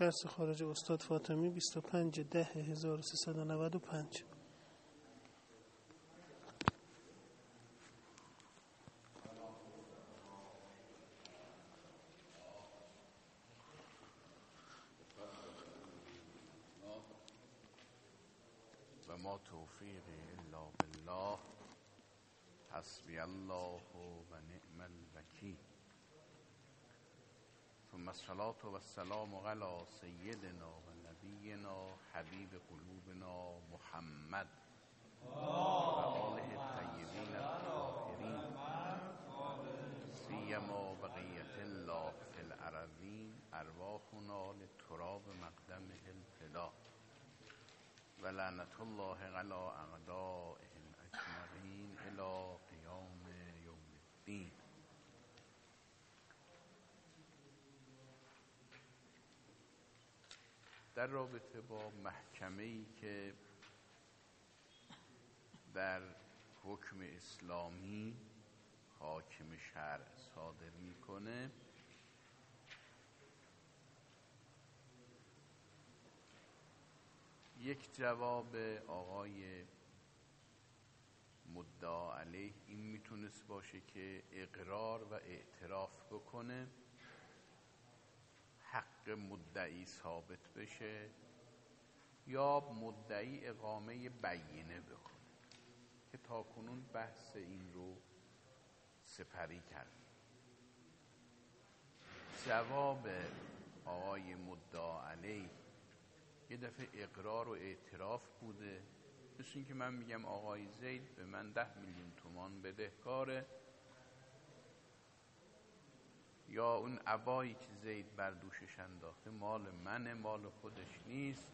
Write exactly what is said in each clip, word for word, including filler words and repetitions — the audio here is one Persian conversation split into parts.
درس خارج استاد فاطمی بیست و پنج ده هزار و سیصد و نود و پنج. و ما توفیقی الا بالله حسبی الله و نعم الوکیل. ثم الصلاة و السلام علی سیدنا و نبینا حبیب قلوبنا محمد و آله الطیبین الطاهرین سیما بقیة الله فی الارضین ارواحنا لتراب مقدمه الفدا و لعنت الله علی اعدائهم اجمعین الی قیام یوم الدین. در رابطه با محکمه‌ای که در حکم اسلامی حاکم شرع صادر میکنه، یک جواب آقای مدعا علیه این میتونست باشه که اقرار و اعتراف بکنه، حق مدعی ثابت بشه، یا مدعی اقامه بیینه بکنه که تاکنون بحث این رو سپری کرد. جواب آقای مدعا علیه یه دفعه اقرار و اعتراف بوده، مثل این که من میگم آقای زید به من ده میلیون تومان بدهکاره، یا اون عبایی که زید بر دوشش انداخته مال منه، مال خودش نیست.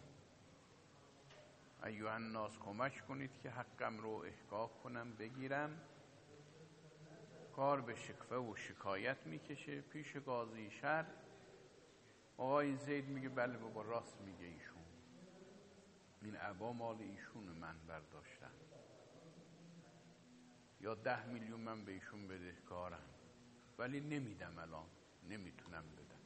ایها الناس کمک کنید که حقم رو احقاق کنم بگیرم. کار به شکوه و شکایت میکشه پیش قاضی شرع. آقای زید میگه بله بابا راست میگه ایشون، این عبا مال ایشون من برداشتم، یا ده میلیون من به ایشون بدهکارم ولی نمیدم، الان نمیتونم بدم،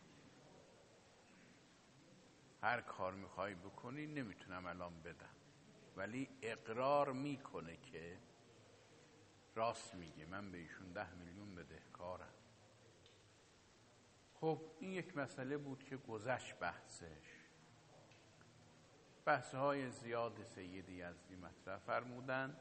هر کار میخوای بکنی نمیتونم الان بدم، ولی اقرار میکنه که راست میگه من به ایشون ده میلیون بدهکارم. خب این یک مسئله بود که گذشت بحثش. بحث‌های زیاد سید یزدی مطرح فرمودن،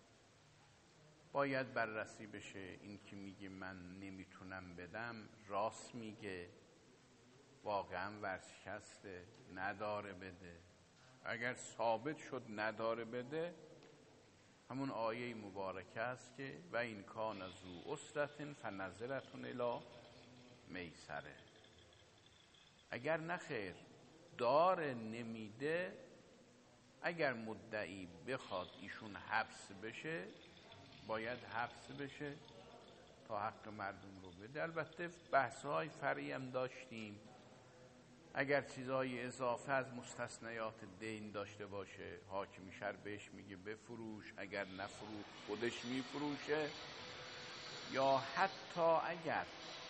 باید بررسی بشه. این که میگه من نمیتونم بدم راست میگه، واقعا ورشکسته، نداره بده. اگر ثابت شد نداره بده، همون آیه مبارکه است که و این کان ذو عسرة فنظرة الی میسره. اگر نخیر داره نمیده، اگر مدعی بخواد ایشون حبس بشه باید حبس بشه تا حق مردم رو بده. البته بحث‌های فرعی هم داشتیم، اگر چیزهای اضافه از مستثنیات دین داشته باشه حاکم شرع بهش میگه بفروش، اگر نفروش خودش میفروشه، یا حتی اگر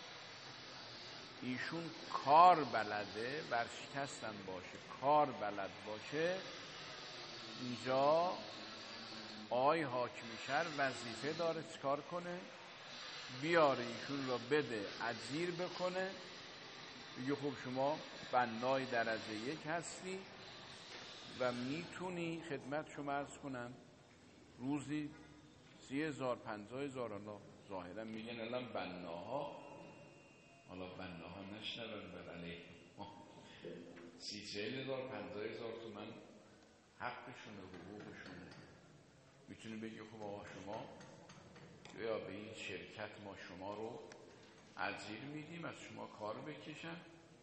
ایشون کار بلده ورشکستن باشه، کار بلد باشه، اینجا آقای حاکم شرع وظیفه داره چیکار کنه؟ بیاره ایشون را بده اجیر بکنه، بگه خب شما بنای درجه یک هستی و میتونی خدمت شما عرض کنم روزی سی هزار پنجاه هزار، حالا ظاهرا میگن الان بناها، حالا بناها نشنون بر علیه سی چهل هزار پنجاه هزار تومن حقشونه، حقوقشونه. میتونی بگی خب آقا شما یا به این شرکت ما شما رو اجیر میدیم، از شما کار بکشن،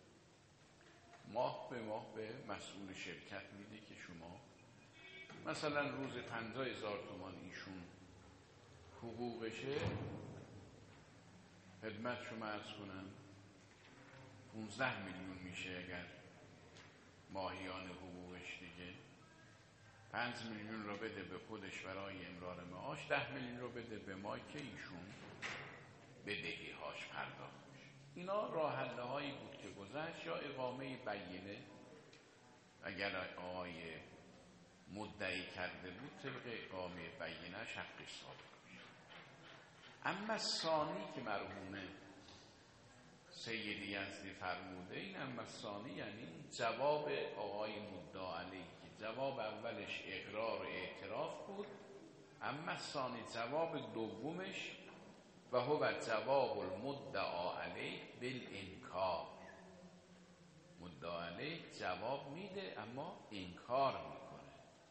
ماه به ماه به مسئول شرکت میده که شما مثلا روز پنجاه هزار تومان ایشون حقوقشه، خدمت شما عرض کنم پونزده میلیون میشه اگر ماهیان حقوقش دیگه. پنج میلیون رو بده به خودش برای امرار معاش، ده میلیون رو بده به ما که ایشون بدهی هاش پرداخت میشه. اینا راه حل هایی بود که گذشت. یا اقامه بینه، اگر آقای مدعی کرده بود طبق اقامه بینه حقش ثابت میشه. اما ثانی که مرحوم سید یزدی فرموده، این اما ثانی یعنی جواب آقای مدعا علیه که جواب اولش اقرار و اعتراف بود، اما ثانی جواب دومش و هو جواب المدعا علیه بالانکار. مدعا علیه جواب میده اما انکار میکنه.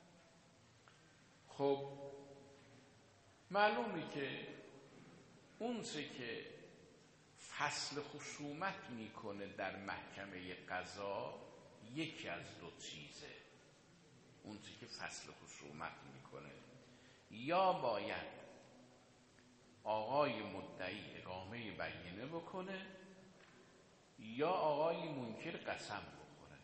خب معلومه که اون چه که فصل خصومت میکنه در محکمه قضا یکی از دو چیزه. اون چه که فصل خصومت میکنه، یا باید آقای مدعی اقامه بینه بکنه یا آقای منکر قسم بخوره.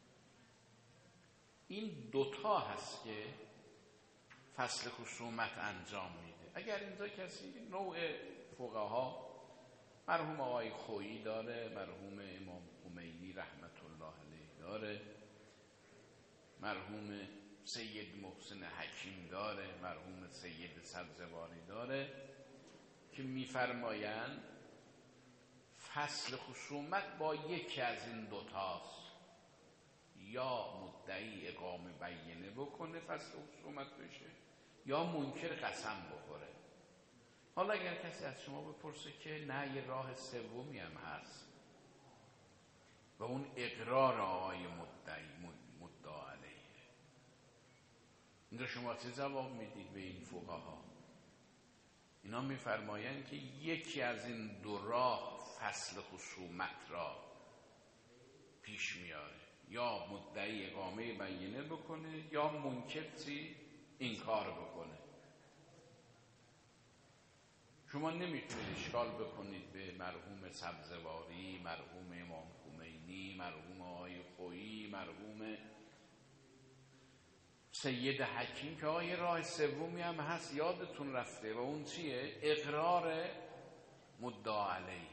این دوتا هست که فصل خصومت انجام میده. اگر اینجا کسی نوع فقها مرحوم آقای خویی داره، مرحوم امام خمینی رحمت الله علیه داره، مرحوم سید محسن حکیم داره، مرحوم سید سبزواری داره که میفرمایند فصل خصومت با یکی از این دوتاست، یا مدعی اقامه بینه بکنه فصل خصومت بشه یا منکر قسم بخوره. حالا اگر کسی از شما بپرسه که نه یه راه سومی هم هست و اون اقرار آقای مدعی مدعا علیه، اینجا شما چه جواب میدید به این فقها؟ اینا میفرمایند که یکی از این دو راه فصل خصومت را پیش میاره، یا مدعی اقامه بینه بکنه یا منکر چی؟ انکار بکنه. شما نمیتونید اشکال بکنید به مرحوم سبزواری، مرحوم امام خمینی، مرحوم آقای خویی، مرحوم سید حکیم که آقای راه سومی هم هست یادتون رفته و اون چیه؟ اقرار مدعا علیه.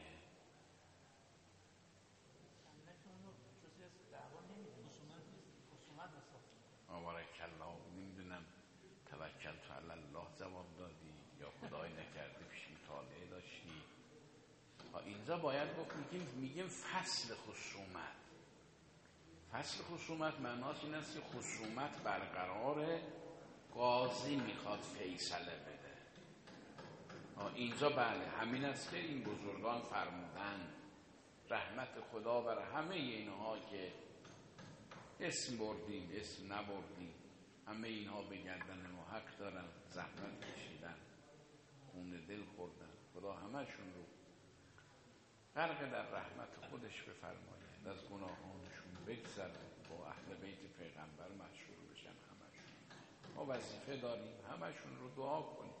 آبارک الله. نمیدونم توکل تو علی الله جواب دادی یا خدای نکرده پیش مطالعه داشتی. اینجا باید بکنیم میگیم فصل خصومت. فصل خصومت معناش این است که خصومت برقراره، قاضی میخواد فیصله بده. اینجا بله همین است که این بزرگان فرمودن، رحمت خدا بر همه اینها که اسم بردیم اسم نبردیم، همه اینها به گردن ما حق دارن، زحمت کشیدن، خون دل خوردن. خدا همشون رو غرق در رحمت خودش بفرماید، از گناهانشون بگذره، با اهل بیت پیغمبر مشهور بشن. همشون ما وظیفه داریم همشون رو دعا کنیم.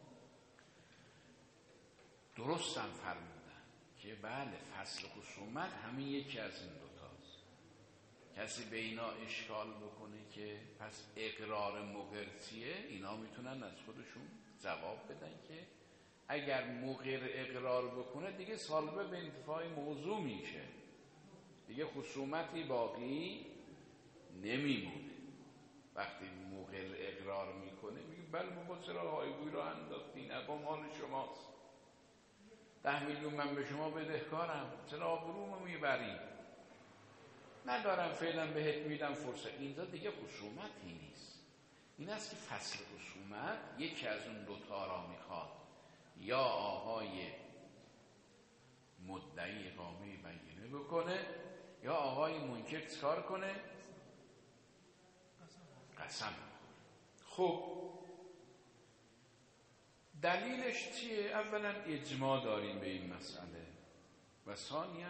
درست هم فرمودن که بله فصل خصومت همین یکی از این دوتاست. کسی به اینا اشکال بکنه که پس اقرار مقرچیه، اینا میتونن از خودشون جواب بدن که اگر مقر اقرار بکنه دیگه سالبه به انتفاع موضوع میشه، دیگه خصومتی باقی نمیمونه. وقتی مقر اقرار میکنه میگه بله بابا چرا هایگوی رو انداختین، ابا مال شماست، ده میلیون من به شما بدهکارم، چرا آبرومو میبرید، ندارم فعلا بهت میدم فرصت. اینجا دیگه خصومتی نیست. این است که فصل خصومت یکی از اون دوتا را میخواد، یا آقای مدعی اقامه بینه بکنه یا آقای منکر چکار کنه؟ قسم بخوره. خب دلیلش چیه؟ اولا اجماع داریم به این مسئله و ثانیاً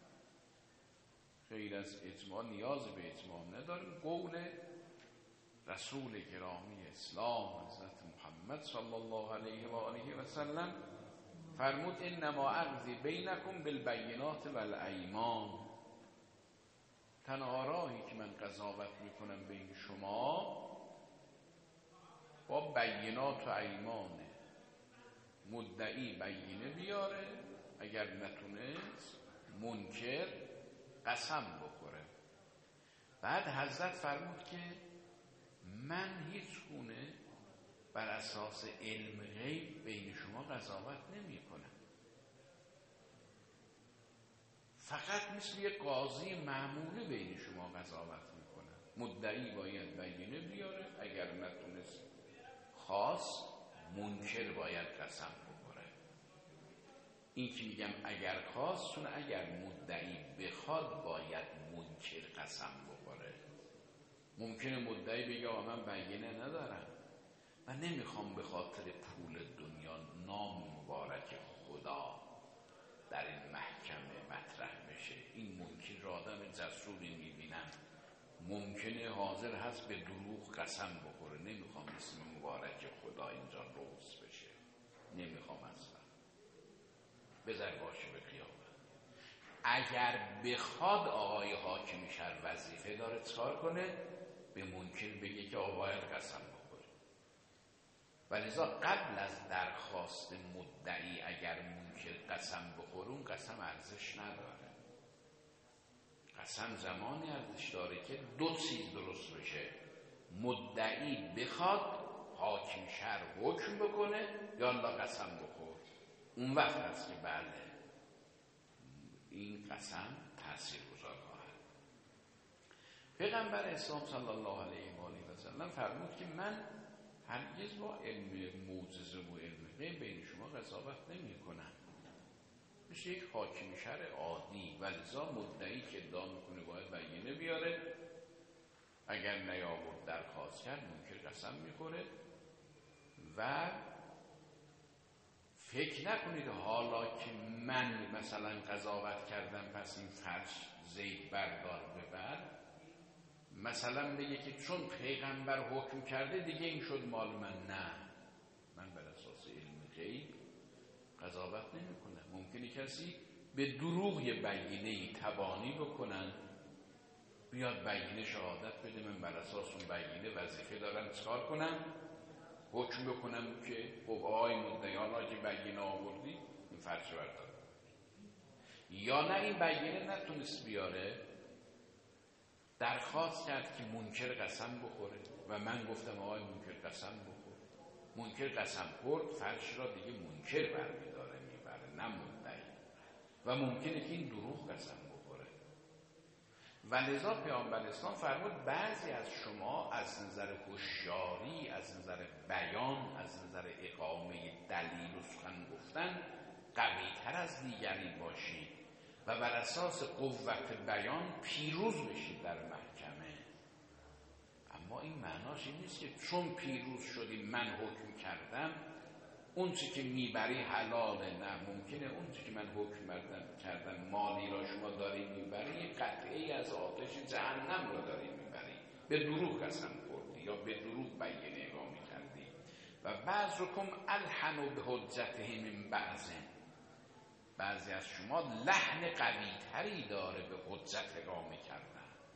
غیر از اجماع نیاز به اجماع نداریم. قول رسول گرامی اسلام حضرت محمد صلی الله علیه و آله و سلم فرمود انما اقضی بینکم بالبینات والایمان، تنها راهی که من قضاوت میکنم بین شما با بینات و ایمانه. مدعی بینه بیاره، اگر نتونست منکر قسم بخوره. بعد حضرت فرمود که من هیچ گونه بر اساس علم غیب بین شما قضاوت نمی کنم، فقط مثل یک قاضی معمولی بین شما قضاوت می کنم. مدعی باید بینه بیاره، اگر نتونست خواست، منکر باید قسم بخوره. این که میگم اگر خواست، چون اگر مدعی بخواد باید منکر قسم بخوره. ممکنه مدعی بگه آقا من بینه ندارم، من نمیخوام به خاطر پول دنیا نام مبارک خدا در این محکمه مطرح بشه. این منکر را آدم جسوری میبینم، ممکنه حاضر هست به دروغ قسم بخوره، نمیخوام اسم مبارک خدا اینجا روز بشه، نمیخوام اصلا، بذار باشه به قیامت. اگر بخواد آقای حاکم شهر وظیفه داره چکار کنه؟ به منکر بگه که آقا باید قسم بخوره. ولذا قبل از درخواست مدعی اگر منکر قسم بخوره، اون قسم ارزش نداره. قسم زمانی ارزش داره که دو چیز درست بشه: مدعی بخواد، حاکم شهر حکم بکنه، یا الله قسم بخور. اون وقت هست که بله این قسم تأثیر گذار خواهد. پیغمبر اسلام صلی الله علیه و آله و سلم فرمود که من هرگز با علم معجزه و علم غیب بین شما قضاوت نمی کنم، مثل یک حاکم شهر عادی. ولذا مدعی که ادعا میکنه باید بینه بیاره، اگر نیاورد درخواست کرد، منکر قسم میخوره. و فکر نکنید حالا که من مثلا قضاوت کردم پس این فرش زید بردار ببر، مثلا بگه که چون پیغمبر حکم کرده دیگه این شد مال من. نه، من بر اساس علم غیب قضاوت نمی کنم. ممکنه کسی به دروغ یه بینه‌ای تبانی بکنن، بیاد بینه شهادت بده، من بر اساس اون بینه وظیفه دارم چکار کنم؟ حکم بکنم که خب آقای مدعی حالا که بینه آوردی این فرش بردار. یا نه این بینه نتونست بیاره، درخواست کرد که منکر قسم بخوره و من گفتم آقای منکر قسم بخور. منکر قسم خورد، فرش را دیگه منکر برمیداره میبره، نه مدعی. و ممکنه که این دروغ قسم بخوره. و لذا پیامبر اسلام فرمود بعضی از شما از نظر هوشیاری، از نظر بیان، از نظر اقامه دلیل و سخن گفتن قوی‌تر از دیگری باشید و بر اساس قوت بیان پیروز بشید در محکمه. اما این معناش این نیست که چون پیروز شدی من حکم کردم اون چی که میبری حلاله. نه، ممکنه اون چی که من حکم کردم مالی را شما داری میبری، یک قطعه از آتش جهنم را داری میبری، به دروغ قسم خوردی یا به دروغ بینه اقامه کردی. و بعضکم الحن به حجته من بعض، بعضی از شما لحن قوی تری داره به حجت اقامه کردن.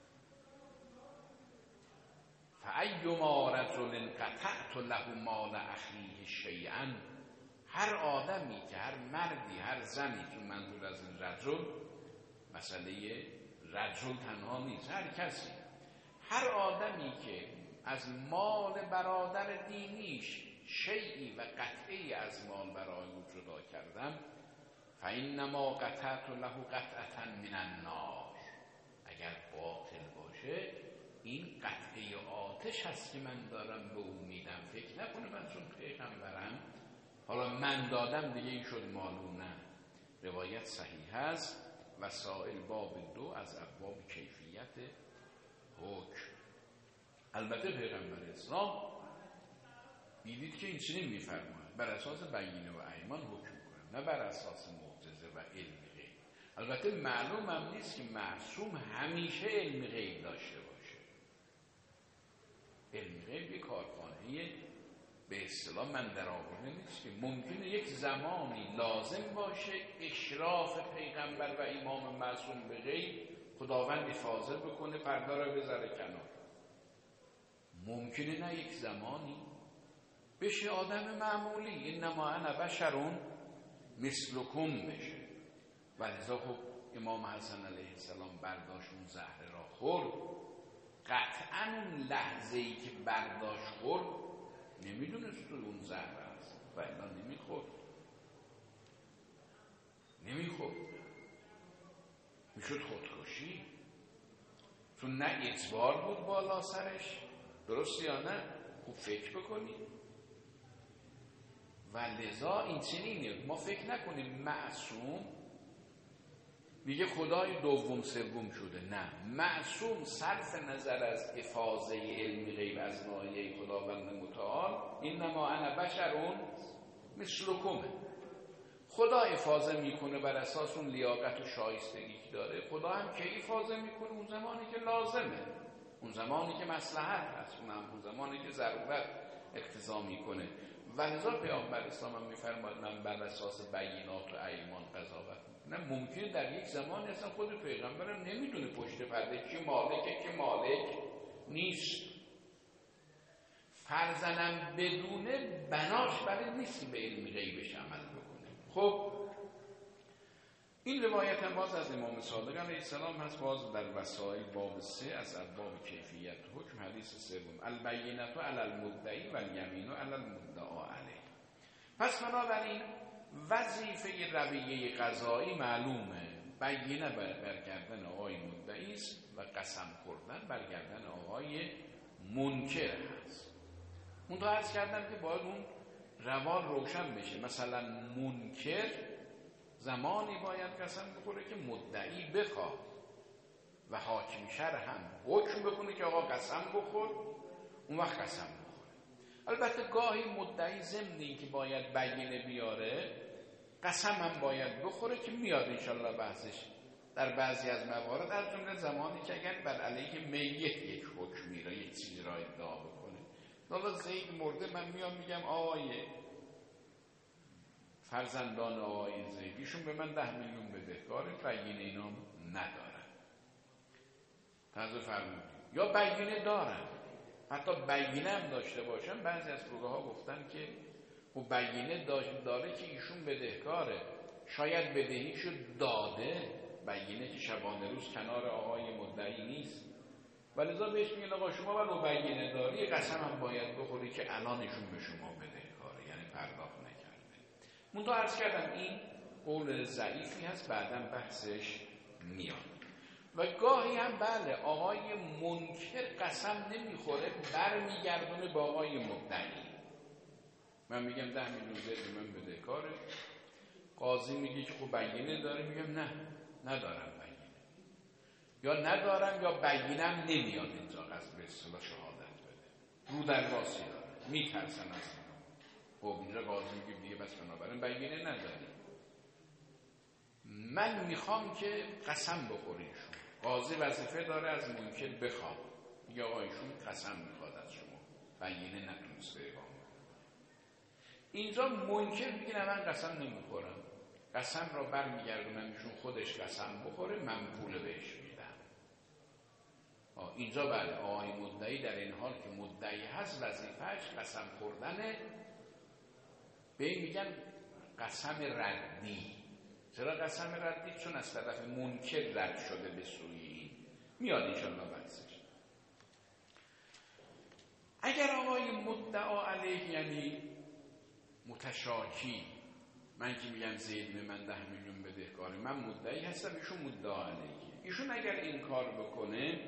فایما رجل قطعت له مال اخیه شیئا، هر آدمی که هر مردی هر زنی، که منظور از این رجل مسئله رجل تنها نیست، هر کسی، هر آدمی که از مال برادر دینیش شیئی و قطعی از مال برای او جدا کردم، فإنما قطعت له قطعة من النار، اگر باطل باشه این قطعه آتش هست که من دارم به او میدم. فکر نکنه من چون پیغمبرم حالا من دادم دیگه این شد مالو. نه، روایت صحیح هست. وسائل باب دو از ابواب کیفیت حکم. البته پیغمبر اسلام دیدید که این چنین میفرماید بر اساس بینه و ایمان حکم کنم، نه بر اساس معجزه و علم غیب. البته معلوم هم نیست که معصوم همیشه علم غیب داشته باشه. علم غیب یک کارخانه به اصطلاح من در آورده نیست که ممکنه یک زمانی لازم باشه اشراف پیغمبر و امام معصوم به غیب خداوند فاضل بکنه پرده را بذاره کنار. ممکنه نه یک زمانی بشه آدم معمولی، انما انا بشرون مثلکم بشه. ولذا خب امام حسن علیه السلام برداشت اون زهره را خورد، قطعا اون لحظه ای که برداشت خورد نمیدونست تو اون زهره است و الا نمیخورد نمیخورد میشد خودکشی، چون نه اجبار بود بالا سرش، درست یا نه؟ خوب فکر بکنید. و لذا این چنینه، ما فکر نکنیم معصوم میگه خدای دوم سوم شده، نه، معصوم صرف نظر از افاضه علمی غیب از ناحیه خداوند متعال اینما انا بشرون مثلکم، خدا افاضه میکنه بر اساس اون لیاقت و شایستگی که داره. خدا هم کی افاضه میکنه؟ اون زمانی که لازمه، اون زمانی که مصلحت هست، اون هم اون زمانی که ضرورت اقتضا میکنه. و لذا پیامبر اسلام هم میفرماید من بر اساس بینات و ایمان قضاوت میکنم. ممکنه در یک زمانی اصلا خود پیغمبرم نمیدونه پشت پرده کی مالکه کی مالک نیست. فرزنم بدونه بناش برای نیست به علم غیبش عمل بکنه. خب این روایت هم باز از امام صادق علیه السلام هست، باز در وسائل باب سه از ابواب کیفیت حکم، حدیث سوم البینة علی المدعی و الیمین علی المدعا علیه. پس بنابراین وظیفه رویه قضایی معلومه، بینه برگردن آقای مدعی است و قسم خوردن برگردن آقای منکر هست. اون تا عرض کردم که باید اون روال روشن بشه. مثلا منکر زمانی باید قسم بخوره که مدعی بخواد و حاکم شرع هم حکم بکنه که آقا قسم بخور، اون وقت قسم بخوره. البته گاهی مدعی ضمن این که باید بینه بیاره قسم هم باید بخوره که میاد انشالله بحثش در بعضی از موارد، از جمله زمانی که اگر بر علیه میت یک حکمی را یک چیزی را ادعا بکنه. حالا زید مرده من میام میگم آقای فرزندان آقای زید ایشون به من ده میلیون بدهکاره، بینه اینا ندارن. توجه فرمودید؟ یا بینه دارن، حتی بینه هم داشته باشن. بعضی از فقها گفتن که او بینه داره که ایشون بدهکاره، شاید بدهیشو داده، بینه که شبانه روز کنار آقای مدعی نیست، ولذا بهش میگن آقا شما ولو بینه داری قسم هم باید بخوری که الانشون به شما بدهکاره، یعنی پرداخت نکرده. منتها عرض کردم این قول ضعیفی هست، بعداً بحثش میاد. و گاهی هم بله آقای منکر قسم نمیخوره، برمیگردونه با آقای مدعی. من میگم ده میلیون زید من بدهکاره، قاضی میگه که خب بینه داره، میگم نه ندارم بینه، یا ندارم یا بینم نمیاد اینجا قصد به اصطلاح شهادت بده، رو در راسی داره، میترسن از اینو. خب اینجا قاضی میگه دیگه بس بنابراین بینه نداری، من میخوام که قسم بخوریشون. قاضی وظیفه داره از منکر بخواد، میگه آقا ایشون قسم میخواد از شما، بینه نتونسته اقامه. اینجا منکر میگه نه من قسم نمیخورم، قسم را برمیگردونم ایشون خودش قسم بخوره، من پول بهش میدم. اینجا بله آقای مدعی در این حال که مدعی هست وظیفه‌اش قسم خوردنه، به این میگن قسم ردی. چرا قسم ردی؟ چون از طرف منکر رد شده به سوی این. میاد انشاءالله بحثش. اگر آقای مدعا علیه یعنی متشاکی، من که میگم زید به من ده میلیون بدهکاره، من مدعی هستم ایشون مدعا علیه، ایشون اگر این کار بکنه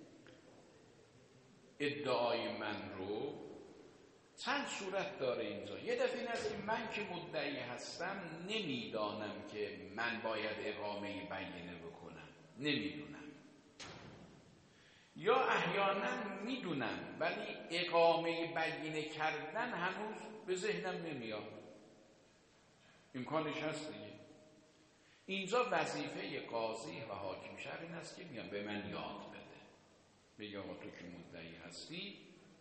ادعای من رو، چند صورت داره اینجا. یه دفعه این است که من که مدعی هستم نمیدانم که من باید اقامه بینه بکنم، نمیدونم، یا احیانا میدونم ولی اقامه بینه کردن هنوز به ذهنم نمیاد، امکانش هست دیگه. اینجا وظیفه قاضی و حاکم شرع این است که میان به من یاد بده، بگه آقا تو که مدعی هستی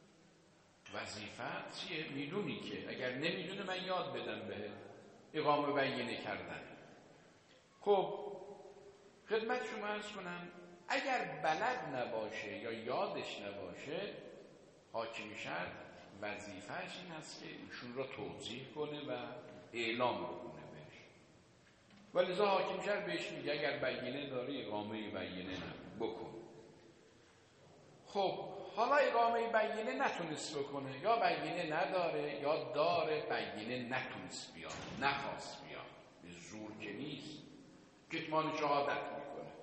وظیفه چیه؟ میدونی که اگر نمیدونه من یاد بدم به اقامه بینه کردن. خب خدمت شما عرض کنم اگر بلد نباشه یا یادش نباشه، حاکم شرع وظیفهش این است که ایشون را توضیح کنه و اعلام بکنه بهش. ولذا حاکم شهر بهش میگه اگر بیینه داری اقامه بیینه بکن. خب حالا اقامه بیینه نتونست بکنه، یا بیینه نداره یا داره بیینه نتونست بیاد، نخواست بیاد، به زور که نیست، کتمان شهادت میکنه.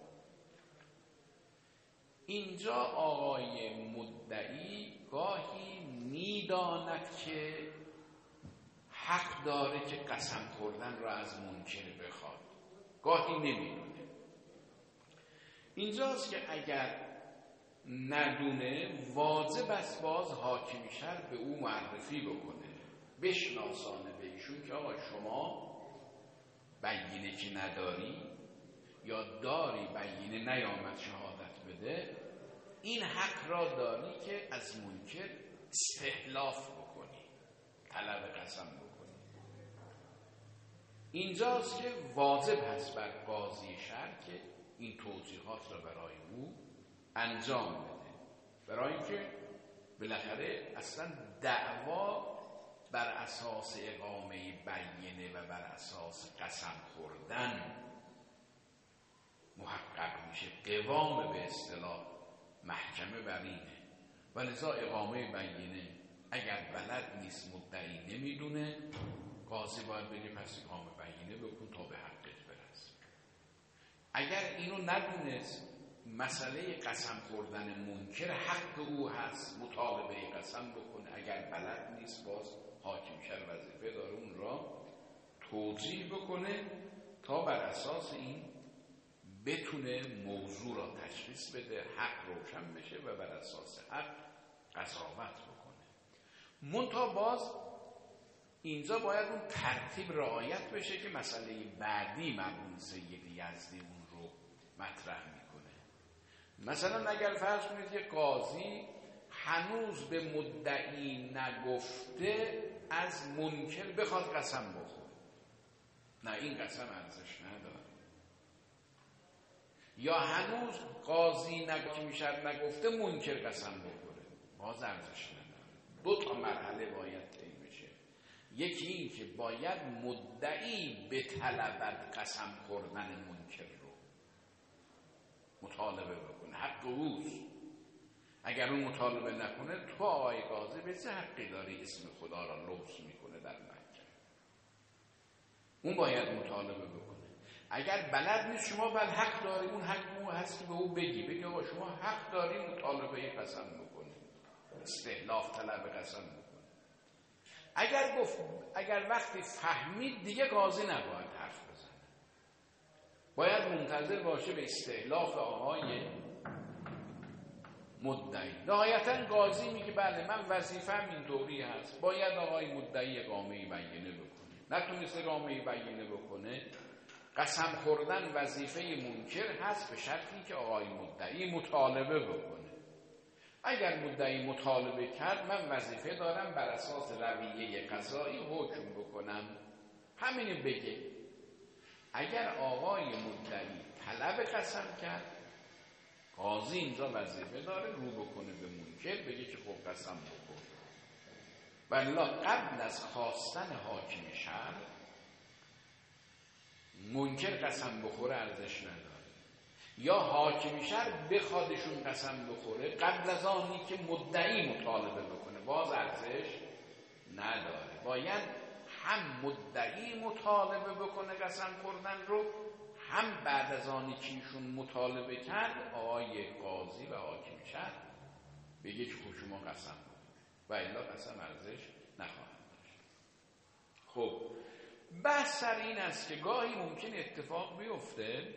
اینجا آقای مدعی گاهی میداند که حق داره که قسم خوردن را از منکر بخواد، گاهی نمیدونه. اینجاست که اگر ندونه واجب است باز حاکم شهر به او معرفی بکنه، بشناسانه به ایشون که آقا شما بیینه که نداری یا داری بیینه نیامد شهادت بده، این حق را داری که از منکر استحلاف بکنی، طلب قسم بکنی. اینجاست که واجب هست بر قاضی شهر که این توضیحات را برای او انجام بده، برای اینکه بالاخره اصلا دعوا بر اساس اقامه بیینه و بر اساس قسم خوردن محقق میشه، قوام به اصطلاح محکمه بر اینه. ولذا اقامه بیینه اگر بلد نیست، مدعی نمیدونه، قاضی باید بگه پس اقامه بیینه بکن تا به حقت برس. اگر اینو ندونست، مسئله قسم خوردن منکر حق او هست، مطالبه قسم بکنه. اگر بلد نیست باز حاکم شهر وظیفه داره اون را توضیح بکنه تا بر اساس این بتونه موضوع را تشخیص بده، حق روشن بشه و بر اساس حق قضاوت بکنه. منتها باز اینجا باید اون ترتیب رعایت بشه که مسئله بعدی مرحوم سید یزدی اون رو مطرح میکنه. مثلا اگر فرض کنید که قاضی هنوز به مدعی نگفته از منکر بخواد قسم بخوره، نه این قسم ارزش نداره. یا هنوز قاضی نگفته نگفته منکر قسم بخوره، باز ارزش نداره. دو تا مرحله باید طی بشه. یکی این که باید مدعی به طلبت قسم خوردن منکر رو مطالبه بکنه، حق اوست. اگر اون مطالبه نکنه، تو آقای قاضی به چه حقی داری اسم خدا را لوث میکنه در محکمه؟ اون باید مطالبه بکنه. اگر بلد نیست، شما بل حق داری، اون حق اون هست که به او بگی بگی آقا شما حق داری مطالبه قسم بکنی، استحلاف طلب قسم بکنی. اگر گفت اگر وقتی فهمید دیگه قاضی نباید حرف بزنه، باید منتظر باشه به استحلاف آقای مدعی. نهایتا قاضی میگه بله من وظیفه‌م اینطوری هست، باید آقای مدعی اقامه بیینه بکنه. نتونست اقامه بیینه بکنه، قسم خوردن وظیفه منکر هست به شرطی که آقای مدعی مطالبه بکنه. اگر مدعی مطالبه کرد، من وظیفه دارم بر اساس رویه قضایی حکم بکنم، همینو بگه. اگر آقای مدعی طلب قسم کرد، قاضی اینجا وظیفه داره رو بکنه به منکر، بگه که خب قسم بکن. والله قبل از خواستن حاکم شهر منکر قسم بخوره ارزش نداره، یا حاکم شهر بخوادشون قسم بخوره قبل از آنی که مدعی مطالبه بکنه، باز ارزش نداره. باید هم مدعی مطالبه بکنه قسم خوردن رو، هم بعد از آنی که ایشون مطالبه کرد آقای قاضی و حاکم شهر بگه که خب شما قسم بخور، و الا قسم ارزش نخواهد داشت. خب بحث سر این است که گاهی ممکن اتفاق بیفته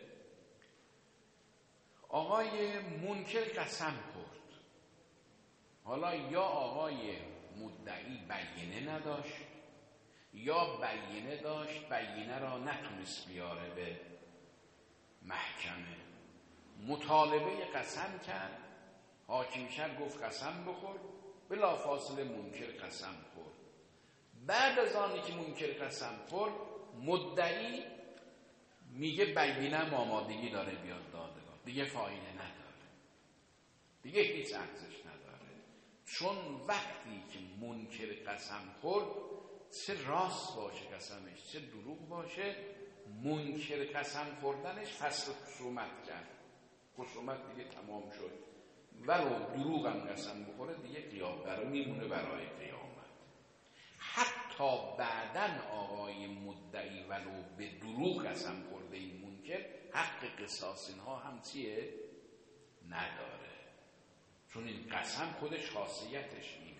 آقای منکر قسم خورد، حالا یا آقای مدعی بیینه نداشت یا بیینه داشت، بیینه را نتونست بیاره به محکمه، مطالبه قسم کرد، حاکم شهر گفت قسم بخور، بلافاصله منکر قسم خورد. بعد از آنی که منکر قسم خورد، مدعی میگه بیینم آمادگی داره بیاد دادگاه، دیگه فایده نداره، دیگه هیچ ارزش نداره. چون وقتی که منکر قسم خورد، چه راست باشه قسمش چه دروغ باشه، منکر قسم خوردنش فصل خصومت کرد، خصومت دیگه تمام شد، ولو دروغ هم قسم بخوره دیگه قیام برای میمونه برای قیامت. حتی بعدن آقای مدعی ولو به دروغ قسم خورده این منکر حق قصاص اینها هم چیه؟ نداره، چون این قسم خودش خاصیتش اینه.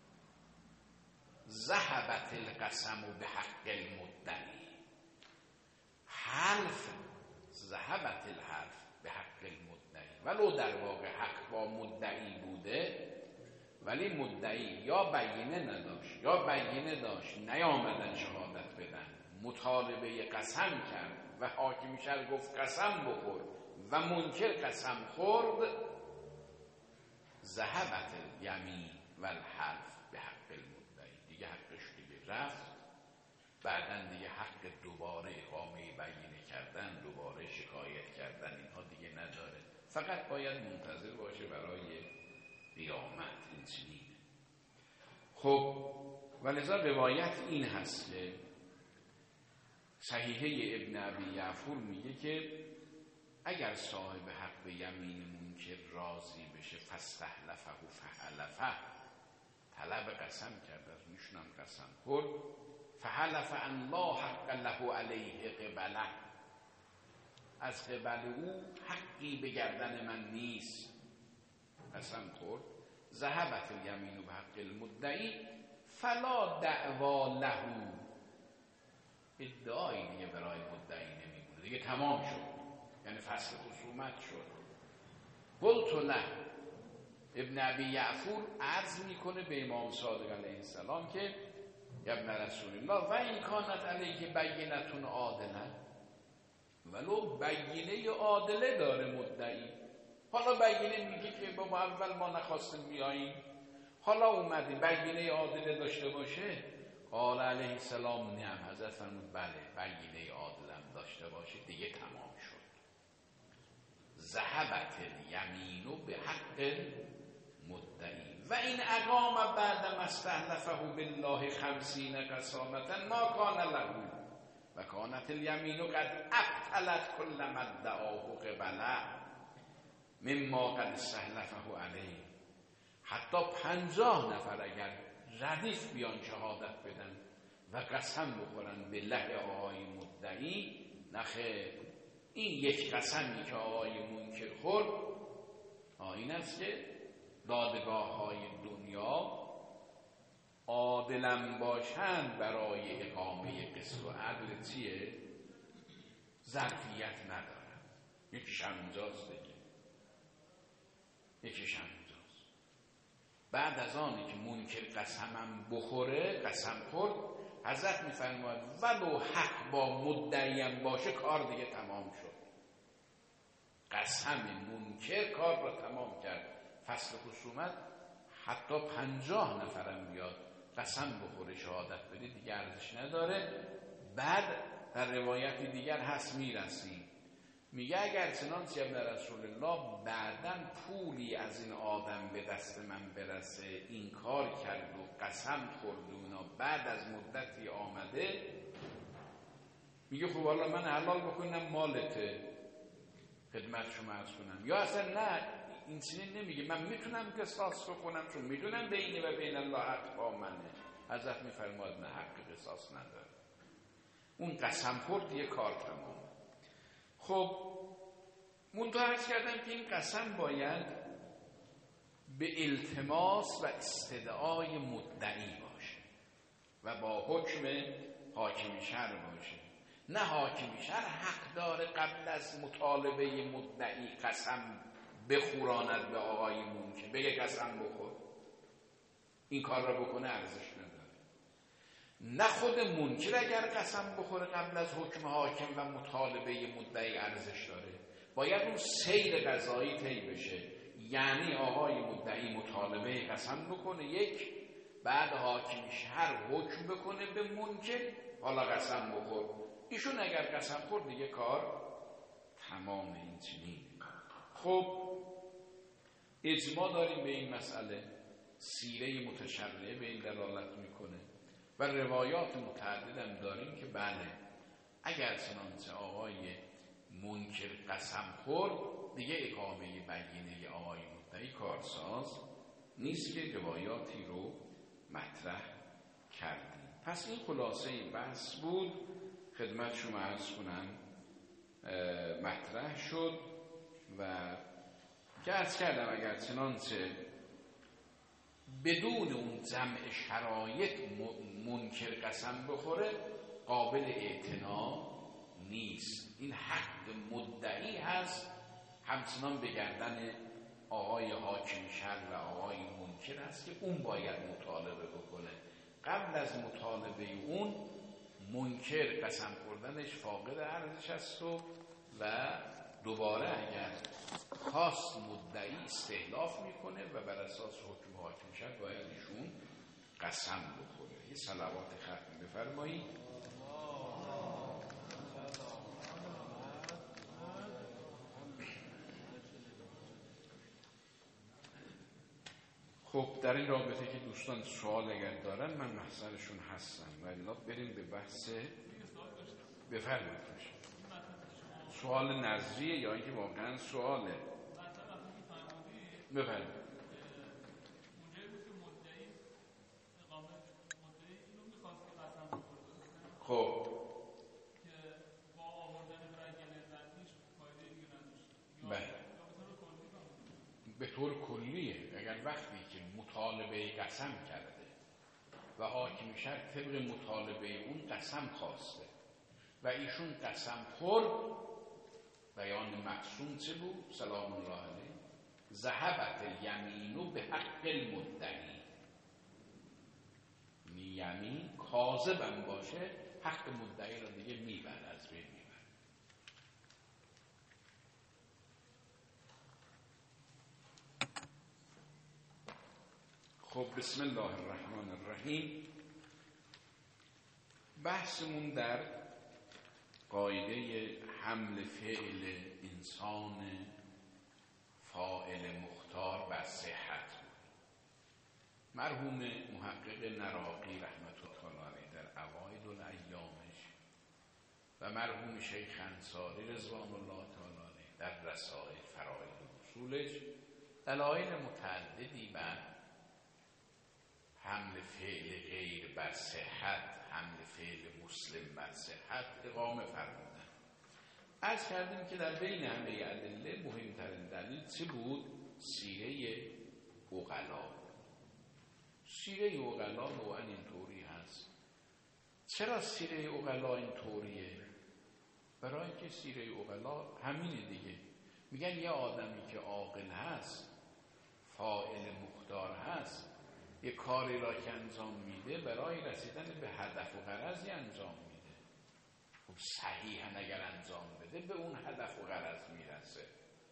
ذهبت القسم به حق المدعی، حلف ذهبت الحلف به حق المدعی، ولو در واقع حق با مدعی بوده ولی مدعی یا بینه نداشت یا بینه داشت نیامدن شهادت بدن، مطالبه قسم کرد و حاکم شهر گفت قسم بخور و منکر قسم خورد، ذهبت الیمین و الحلف به حق المدعی، دیگه حقش دیگه رفت. بعدن دیگه حق دوباره اقامه بینه کردن، دوباره شکایت کردن اینها دیگه نداره، فقط باید منتظر باشه برای قیامت. این چنینه. خب ولذا روایت این هست که صحیحه ابن ابی یعفور میگه که اگر صاحب حق به یمین منکر راضی بشه فاستحلفه فحلفه، طلب قسم کرد از میشونم قسم خورد، فحلف ان لا حق له علیه قبله، از قبل او حقی به گردن من نیست، قسم خورد، ذهبت الیمین به حق المدعی فلا دعوا له، ادعایی دیگه برای مدعی نمیمونه، دیگه تمام شد، یعنی فصل خصومت شد. قلت له، ابن ابی یعفور عرض میکنه به امام صادق علیه السلام که ابن رسول الله و این کانت علیه بینتون عادله، ولو بینه عادله داره مدعی، حالا بینه میگه که بابا اول ما نخواستیم بیاییم، حالا اومده بینه عادله داشته باشه، قال علیه السلام نعم، حضرت فرمود بله بینه عادلم داشته باشه، دیگه تمام شد. ذهبت الیمین به حق مدعی و این اقام بعد ما استحلفه بالله خمسین قسامتا ما کان له و کانت الیمین قد ابطلت کل ما ادعاه قبله مما قد استحلفه علیه. حتی پنجاه نفر اگر ردیف بیان شهادت بدن و قسم بخورن به له آقای مدعی، نخیر، این یک قسمی که آقای منکر خورد این است که دادگاه های دنیا عادلم باشند برای اقامه قسط و عدل چیه؟ ظرفیت ندارن. یکیش همینجاست دیگه، یکیش همینجاست. بعد از آنی که منکر قسمم بخوره، قسم خورد، حضرت میفرماید ولو حق با مدعیم باشه کار دیگه تمام شد. قسم منکر کار را تمام کرد، فصل خصومت. حتی پنجاه نفرم بیاد قسم بخوره شهادت بده دیگه ارزش نداره. بعد در روایت دیگر هست میرسیم میگه اگر چنانچه ابن رسول الله بعدن پولی از این آدم به دست من برسه این کار کرد و قسم خورد و اونا بعد از مدتی آمده، میگه خب والا من حلال بکنم مالته خدمت شما عرض کنم، یا اصلا نه این چنین نمیگه من میتونم قصاص بکنم چون میدونم بینی و بین الله حق با منه. حضرت میفرماید نه حق قصاص نداره، اون قسم خورد یه کار تمام. خب منتهاش کردم که این قسم باید به التماس و استدعای مدعی باشه و با حکم حاکم شهر باشه، نه حاکم شهر حق داره قبل از مطالبه مدعی قسم بخوراند به آقای منکر، بگه قسم بخور، این کار را بکنه ارزش نداره. نه خود منکر اگر قسم بخوره قبل از حکم حاکم و مطالبه مدعی ارزش داره، باید اون سیر قضایی طی بشه، یعنی آقای مدعی مطالبه قسم بکنه یک، بعد حاکم شهر حکم بکنه به منکر حالا قسم بخور، ایشون اگر قسم خورد دیگه کار تمام. این چنین. خب اجماع داریم به این مسئله، سیره متشرعه به این دلالت میکنه و روایات متعدد هم داریم که بله اگر چنانچه آقای منکر قسم خورد دیگه اقامه بینه آقای مدعی کارساز نیست که روایاتی رو مطرح کردیم. پس این خلاصه این بحث بود، خدمت شما عرض کنم مطرح شد و که عرض کردم اگر چنانچه بدون اون جمع شرایط منکر قسم بخوره قابل اعتنا نیست. این حق مدعی هست، همچنان به گردن آقای حاکم شر و آقای منکر هست که اون باید مطالبه بکنه. قبل از مطالبه اون منکر قسم خوردنش فاقد ارزش است و و دوباره اگر خواست مدعی استحلاف میکنه و بر اساس حکم حاکم شر باید ایشون قسم بخوره. یه صلوات ختم بفرمایید. خب در این رابطه که دوستان سوال اگر دارن من محضرشون هستم و الا بریم به بحث. بفرمایید. سوال نظریه یا اینکه واقعا سواله؟ بفرمایید. خب بله به طور کلیه. اگر وقتی که مطالبه قسم کرده و حاکم شر طبق مطالبه اون قسم خواسته و ایشون قسم خورد، بیان معصوم چه بود؟ سلام الله علیه، ذهبت الیمین به حق المدعی. یمین کاذبم باشه حق مدعی را دیگه میبره، از بین میبره. خب بسم الله الرحمن الرحیم. بحثمون در قاعده حمل فعل انسان فاعل مختار بر صحت بود. مرحوم محقق نراقی رحمت الله علیه در عواید الایامش و مرحوم شیخ انصاری رضوان الله تعالی علیه در رسائل فرائض اصولش دلایل متعددی بر حمل فعل غیر بر صحت، حمل فعل مسلم بر صحت اقامه فرمودن. عرض کردیم که در بین همه ادله مهمترین دلیل چه بود؟ سیره عقلا. سیره عقلا نوعا اینطوری هست. چرا سیره عقلا اینطوریه؟ برای اینکه سیره عقلا همینه دیگه. میگن یه آدمی که عاقل هست، فاعل مختار هست، یه کاری را که انجام میده برای رسیدن به هدف و غرضی انجام میده. خب صحیحاً اگر انجام بده به اون هدف و غرض میرسه.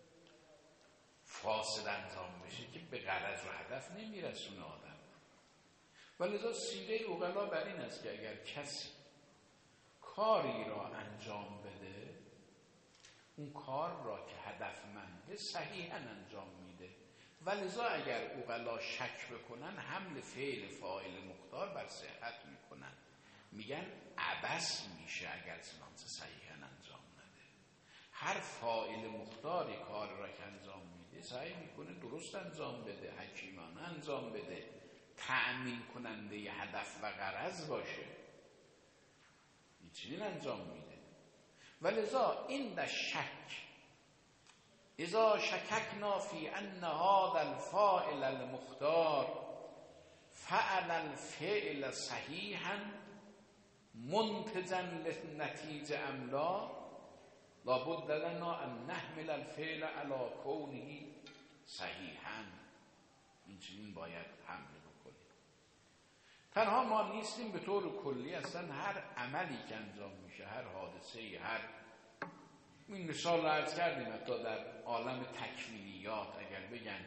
فاسد انجام بشه که به غرض و هدف نمیرسونه آدم. ولذا سیره عقلا بر این است که اگر کسی کاری را انجام بده، اون کار را که هدفمنده صحیحاً انجام میده. ولذا اگر عقلا شک بکنن حمل فعل فاعل مختار بر صحت میکنن، میگن عبث میشه اگر چنانچه صحیحاً انجام نده. هر فاعل مختاری کار را که انجام میده سعی میکنه درست انجام بده، حکیمانه انجام بده، تأمین کننده ی هدف و غرض باشه. این چنین انجام میده. ولذا این در شک اذا شککنا فی ان هذا الفاعل المختار فعل الفعل صحیحا منتجا للنتیجه ام لا لابد لنا ان نحمل الفعل علی کونه صحیحا. این چنین باید حمل بکنیم. تنها ما نیستیم، به طور کلی اصلا هر عملی که انجام میشه، هر حادثه‌ای، هر این مثال رو عرض کردیم حتی در عالم تکوینیات اگر بگن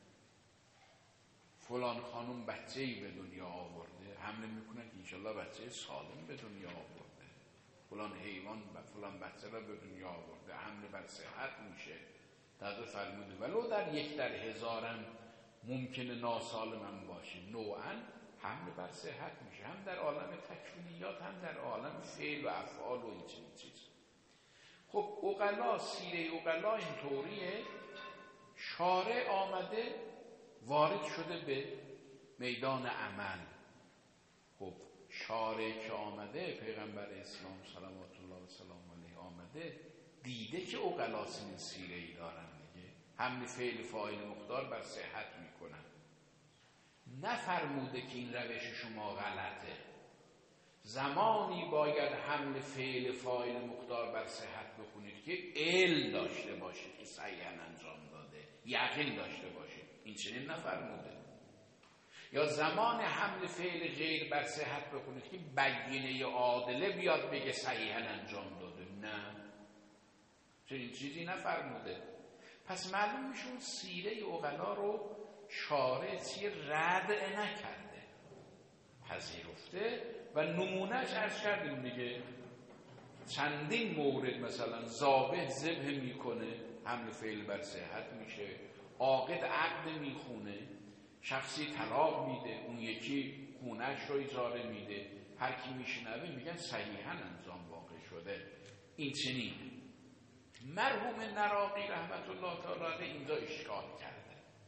فلان خانم بچه‌ای به دنیا آورده، حمله میکنن که انشالله بچه سالم به دنیا آورده. فلان حیوان و فلان بچه را به دنیا آورده، حمله بر صحت میشه. تازه فرموده ولو در یک در هزارم ممکنه ناسالم هم باشه، نوعا حمله بر صحت میشه، هم در عالم تکوینیات هم در عالم فعل و افعال و این چیز. خب عقلا، سیره عقلا اینطوریه، شارع آمده وارد شده به میدان عمل. خب شارع که آمده، پیغمبر اسلام صلوات الله و سلام علیه آمده، دیده که عقلا این سیره‌ای دارن دیگه، حمل فعل فاعل مقدار بر صحت میکنن. نفرموده که این روش شما غلطه. زمانی باید حمل فعل فاعل مقدار بر صحت بکنید که علم داشته باشید که صحیحاً انجام داده، یقین داشته باشید. این چنین نفرموده. یا زمان حمل فعل غیر بر صحت بکنید که بینه عادله بیاد بگه صحیحاً انجام داده. نه، چنین چیزی نفرموده. پس معلوم میشه اون سیره عقلا رو شارع چیه رد نکرده، پذیرفته و نمونهش عرض کردیم دیگه. چندین مورد مثلا ضابط ذبح میکنه، حمل فعل بر صحت میشه، عاقد عقد میخونه، شخصی طلاق میده، اون یکی خونهش رو اجاره میده، هر کی میشنوه میگن صحیحاً انجام واقع شده. این چنین مرحوم نراقی رحمت الله تعالی علیه اینجا اشکال کرده.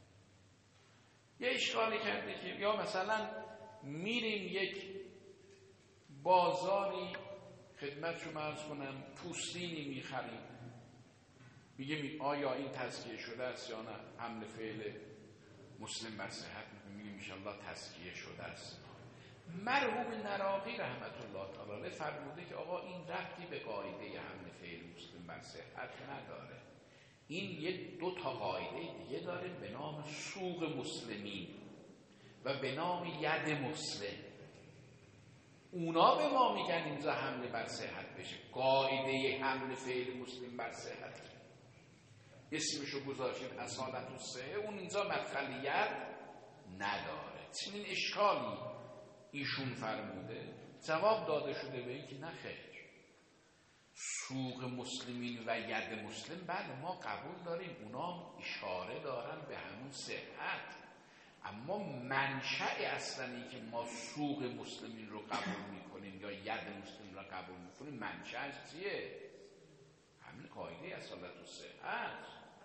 یه اشکالی کرده که یا مثلا میریم یک بازاری، خدمت شما عرض کنم، پوستینی میخریم، میگه آیا این تزکیه شده است یا نه؟ حمل فعل مسلم بر صحت میگه انشالله تزکیه شده است. مرحوم نراقی رحمت الله تعالی علیه فرموده که آقا این ربطی به قاعده حمل فعل مسلم بر صحت نداره. این یک دو تا قاعده دیگه داره به نام سوق مسلمین و به نام ید مسلم. اونا به ما میگن اینجا حمله بر صحت بشه. قاعده حمل فعل مسلم بر صحت اسمشو گذاشتیم اصالت الصحه، اون اینجا مدخلیت نداره. چنین اشکالی ایشون فرموده. جواب داده شده به این که نه خیر، سوق مسلمین و ید مسلم بله ما قبول داریم، اونا اشاره دارن به همون صحت، اما منشأ اصلی که ما سوق مسلمین رو قبول میکنیم یا ید مسلم رو قبول میکنیم منشأش چیه؟ همین قاعده اصالت الصحت،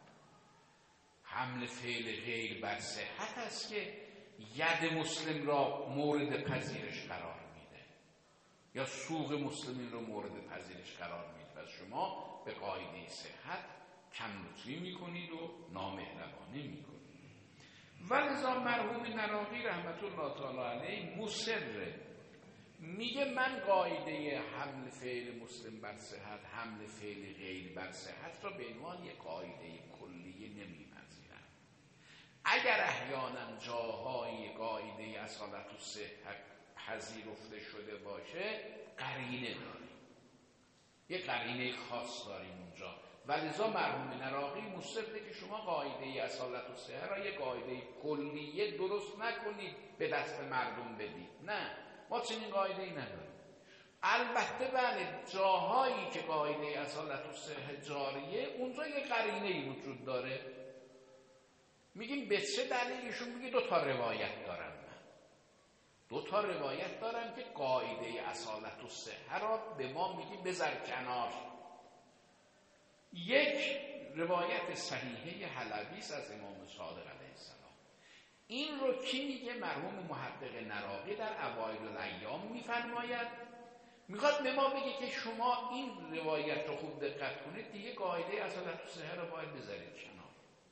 حمل فعل غیر بر صحت است که ید مسلم را مورد پذیرش قرار میده یا سوق مسلمین رو مورد پذیرش قرار میده. پس شما به قاعده صحت کم لطفی میکنید و نامهربانی میکنید. ولذا مرحوم نراقی رحمت الله تعالی علیه مصر میگه من قاعده حمل فعل مسلم بر صحت، حمل فعل غیر بر صحت را به عنوان یک قاعده کلیه نمیپذیرم. اگر احیانا جاهای قاعده اصالت الصحت پذیرفته شده باشه قرینه داریم، یک قرینه خاص داریم اونجا. ولذا مرحوم نراقی مصره که شما قاعده اصالت الصحه را یک قاعده کلیه درست نکنید به دست مردم بدید. نه، ما چنین قاعده ای نداریم. البته بله جاهایی که قاعده اصالت الصحه جاریه اونجا یک قرینه ای وجود داره. میگیم به چه دلیلشون؟ میگه دو تا روایت دارم من دو تا روایت دارم که قاعده اصالت الصحه را به ما میگه بذار کنار. یک روایت صحیحه حلبی است از امام صادق علیه السلام. این رو کی میگه؟ مرحوم محقق نراقی در اوایل الایام میفرماید، میخواد به ما بگه که شما این روایت رو خوب دقت کنید دیگه قاعده اصالت الصحه رو باید بذارید کنار.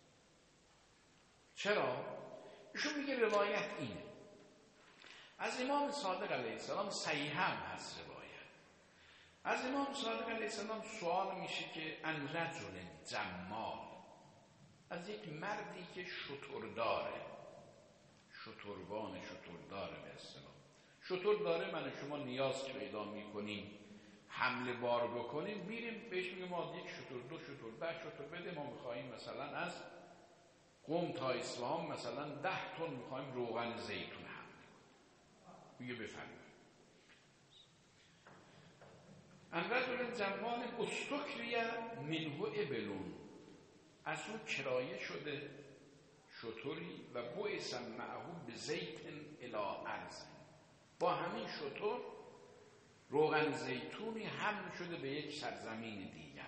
چرا؟ ایشون میگه روایت اینه از امام صادق علیه السلام، صحیح هم هست روایت از امام صادق علیه السلام. سوال میشه که ان رجل جمال، از یک مردی که شتر داره، شتربان شتر داره، به اصطلاح شتر داره. من شما نیاز که پیدا میکنیم حمله بار بکنیم میریم بهش میگیم ما یک شتر، دو شتر، ده شتر بده، ما میخواییم مثلا از قم تا اصفهان مثلا ده تن میخواییم روغن زیتون حمله کنیم. میگه بفرمایید. ان رجل جمال استکریه منه ابلون، از او کرایه شده شطوری و بعث معه بزیت الی ارض، با همین شطور روغن زیتونی حمل شده به یک سرزمین دیگر.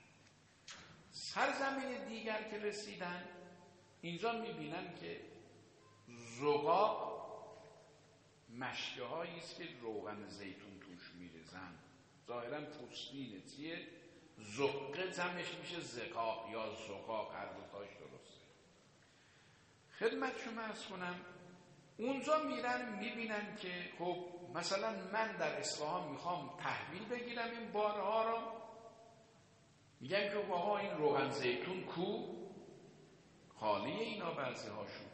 سرزمین دیگر که رسیدن، اینجا میبینن که زقاق مشکه هایی است که روغن زیتون توش میریزن، ظاهرا پوستینه، چیه؟ زقه جمعش میشه زقاق یا زقاق، هر دوتاش درسته. خدمت شما عرض کنم اونجا میرن میبینن که خب مثلا من در اصفهان میخوام تحویل بگیرم این بارها رو، میگن که واقعا این روغن زیتون کو؟ خالیه اینا بعضی هاشون.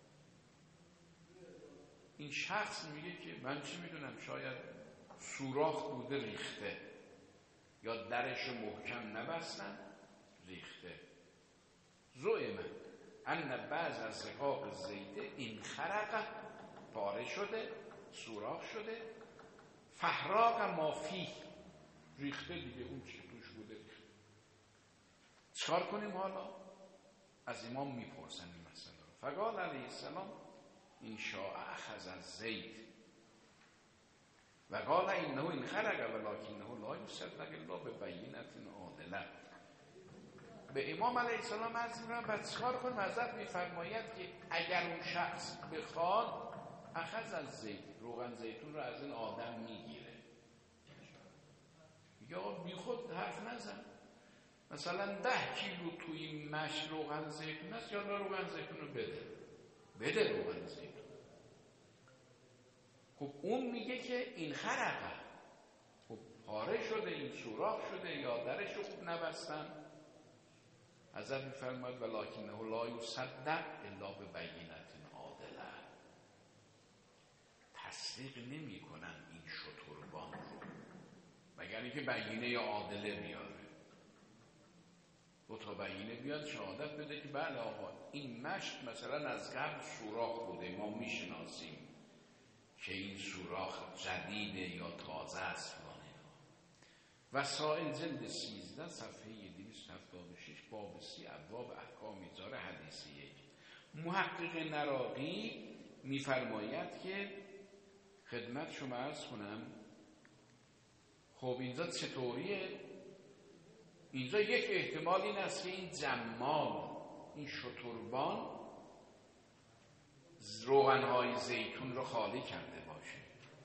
این شخص میگه که من چی میدونم، شاید سوراخ بوده ریخته، یا درش محکم نبستن ریخته. زعم ان بعض از زقاق زیت این خرق، پاره شده، سوراخ شده، فحراق ما فیه، ریخته دیگه، اون چی توش بوده ریخته. چکار کنیم حالا؟ از امام میپرسن این مسئله رو. فقال علیه السلام این شاء اخذ از زیت و قال اینه این خرق ولکنه لا یصدق الا ببینة عادلة. به امام علیه السلام عرض می‌کنم بعد چکار کنیم؟ حضرت میفرماید که اگر اون شخص بخواد اخذ از زیت، روغن زیتون رو از این آدم میگیره. میگه آقا بی خود حرف نزن، مثلا ده کیلو توی این مش روغن زیتون است، یا روغن زیتون رو بده بده روغن زیتون. خب اون میگه که این خرقه، خب پاره شده، این سوراخ شده، یا درش رو خوب نبستن. حضرت میفرماید ولکنه لا یصدق الا ببینة عادلة، تصدیق نمی کنن این شتربان رو مگر اینکه بینه عادله بیاره، دو تا بینه بیاد شهادت بده که بله آقا این مشت مثلا از قبل سوراخ بوده، ما میشناسیم که این سوراخ جدیده یا تازه است فلانه. وسائل جلد سیزده صفحه دویست و هفتاد و شش باب سی ابواب احکام ایزار حدیث یک. محقق نراقی میفرماید که خدمت شما عرض کنم خب اینجا چطوریه؟ اینجا یک احتمال این است که این جمال، این شتربان روغنهای زیتون رو خالی کرده باشه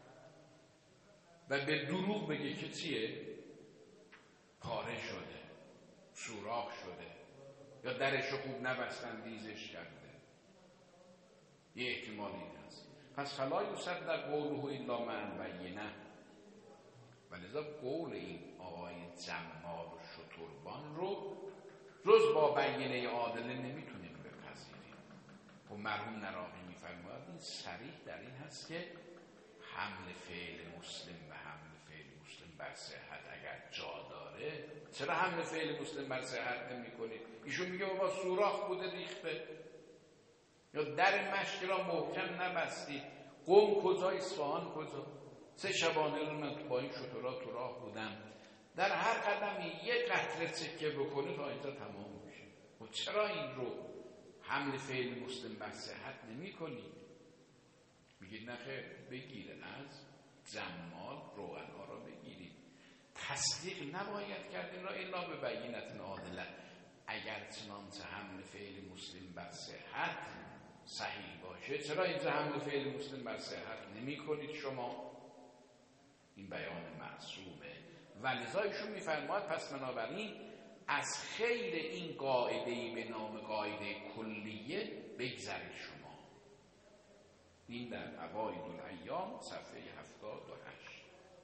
و به دروغ بگه که چیه؟ پاره شده، سوراخ شده، یا درش رو خوب نبستن ریزش کرده. یه احتمال این هست. پس فلا یصدق قوله الا مع بینه. ولذا قول این آقای جمال و شتربان رو جز با بینه عادله نمیتونیم بپذیریم. و مرحوم نراقی میفرماید این صریح در این هست که حمل فعل مسلم و حمل فعل مسلم بر صحت اگر جا داره، چرا حمل فعل مسلم بر صحت نمی کنید؟ ایشون میگه بابا سوراخ بوده ریخته، یا در مشک را محکم نبستید. قم کجا؟ اصفهان کجا؟ سه شبانه رو من با این شترها تو راه بودم، در هر قدمی یک قطره چکه بکنه تا اینجا تمام میشه. و چرا این رو حمل فعل مسلم بر صحت نمی کنید؟ میگید نخیر، بگیره از جمال روغن ها را بگیرید. تصدیق نباید کرد این را الا به بینة عادلة. اگر چنانچه حمل فعل مسلم بر صحت صحیح باشه، چرا اینجا حمل فعل مسلم بر صحت نمی کنید شما؟ این بیان معصومه. ولذا ایشون میفرماید پس بنابراین از خیر این قاعده‌ای به نام قاعده کلیه بگذرید شما. این در عواید الایام صفحه هفتاد و هشت.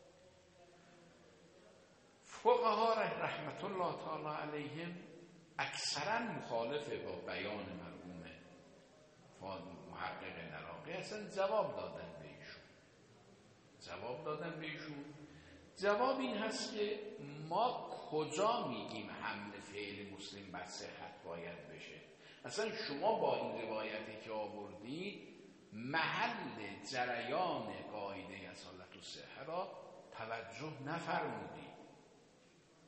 فقها رحمت الله تعالی علیهم اکثرا مخالفه با بیان مرحوم محقق نراقی، اصلا جواب دادن به ایشون. جواب دادن به ایشون جواب این هست که ما کجا میگیم حمل فعل مسلم بر صحت باید بشه؟ اصلا شما با این روایتی که آوردید محل جریان قاعده اصالت الصحه را توجه نفرمودید.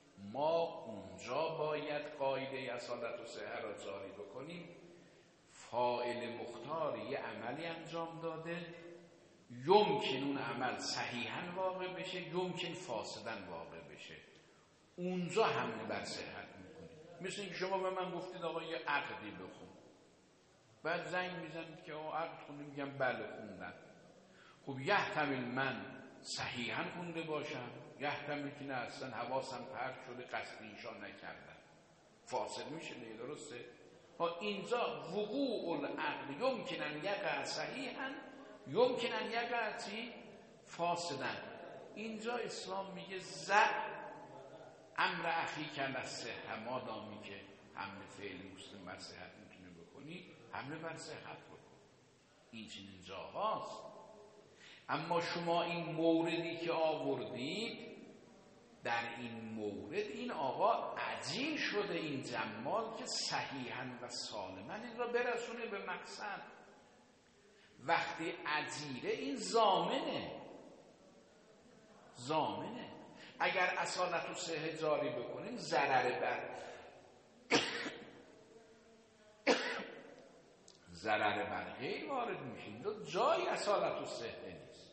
ما اونجا باید قاعده اصالت الصحه را جاری بکنیم. فاعل مختار یه عملی انجام داده، یمکن اون عمل صحیحاً واقع بشه، یمکن فاسداً واقع بشه، اونجا حمله بر صحت میکنه. مثل اینکه شما به من گفتید آقا یه عقدی بخون، بعد زنگ میزنید که آقا عقد خوندی، میگم بله خوندم. خب یحتمل من صحیحاً خونده باشم، یحتمل که نه اصلا حواسم پرت شده قصدی انشا نکردم، فاسد میشه دیگه، درسته؟ ها اینجا وقوع العقد یمکن ان یقع صحیحاً یمکن ان یقع فاسداً. اینجا اسلام میگه زع امر اخی کن از صحت، مادامی که حمل فعل مسلم بر صحت میتونه بکنی، حمله بر صحت بکن. این چنین جاهاست. اما شما این موردی که آوردید، در این مورد این آقا عجین شده، این جمال، که صحیحاً و سالماً این را برسونه به مقصد. وقتی عجیره این ضامنه ضامنه اگر اصالت و صحه جاری بکنیم ضرر بر ضرر بر غیر وارد میشیم، دو جای اصالت و صحه نیست.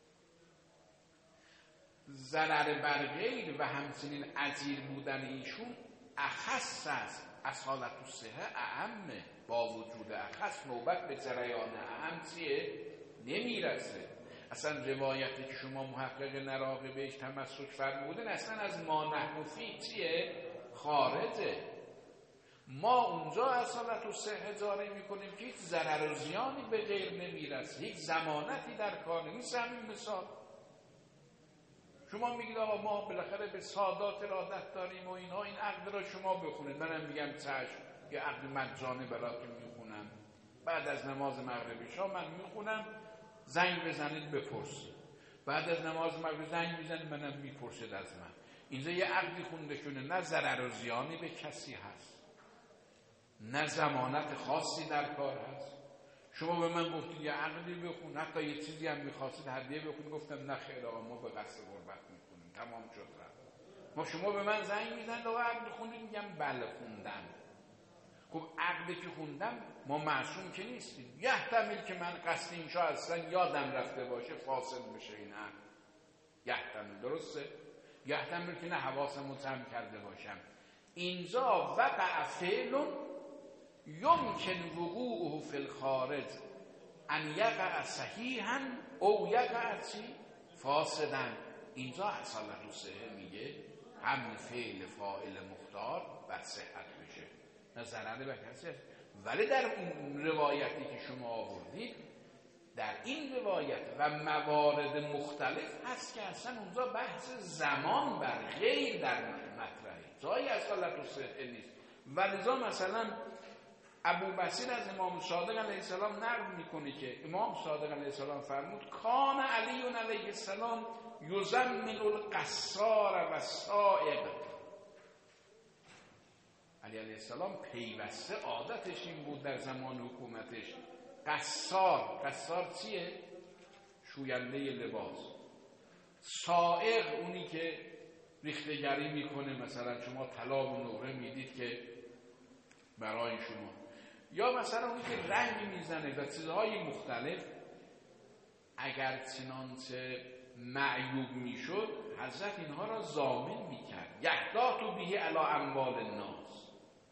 ضرر بر غیر و همچنین عجیر بودن ایشون اخص است، اصالت و صحه اهمه. با وجود اخص نوبت به جریان اهم چیه؟ نمیرسه. اصلا روایتی که شما محقق نراقه بهش تمسک فرمودن اصلا از ما نحن فی چیه؟ خارجه. ما اونجا اصالت و صحه جاری میکنیم که هیچ ضرر و زیانی به غیر نمیرسه، هیچ ضمانتی در کار نیست. همین مثال شما میگید آقا ما بالاخره به سادات ارادت داریم و اینها، این عقد را شما بخونید. منم میگم چشم، یه عقد مجانی براتون میخونم، بعد از نماز مغرب شام من میخونم، زنگ بزنید بپرسید. بعد از نماز مغرب زنگ میزنید، منم میپرسید از من. اینجا یه عقدی خونده شده، نه ضرر و زیانی به کسی هست، نه ضمانت خاصی در کار هست. شما به من گفتید یه عقدی بخون، حتی یه چیزی هم میخواستید هدیه بخون، گفتم نه خیر آقا ما به قصد غربت میکنیم، تمام شد رفت. ما شما به من زنگ میزنید آقا عقد خوندید، میگم بله خوندم. خب عقدی که خوندم، ما معصوم که نیستیم. یحتمل که من قصد اینشا اصلا یادم رفته باشه فاسد بشه این عقد، یحتمل، درسته؟ یحتمل که نه حواسمو جمع کرده باشم. اینجا وقع فعل یمکن وقوعه فی الخارج ان یقع صحیحا او یقع چی؟ فاسدا. اینجا اصالت و صحه میگه هم فعل فاعل مختار بر صحت بشه، نه ضرر به کسی هست. ولی در اون روایتی که شما آوردید، در این روایت و موارد مختلف هست که اصلا اونجا بحث زمان بر غیر در مطرحه، جای اصالت و صحه نیست. ولذا مثلا ابو بصیر از امام صادق علیه السلام نقل میکنه که امام صادق علیه السلام فرمود کان علی علیه السلام یزمن القصار و السائق. علی علیه السلام پیوسته عادتش این بود در زمان حکومتش، قصار، قصار چیه؟ شوینده لباس. سائق اونی که ریختگری میکنه، مثلا شما طلا و نقره میدید که برای شما، یا مثلا اونی که رنگ میزنه و چیزهای مختلف. اگر چنانچه معیوب میشد حضرت اینها را ضامن میکرد، یحتاط به علی اموال الناس.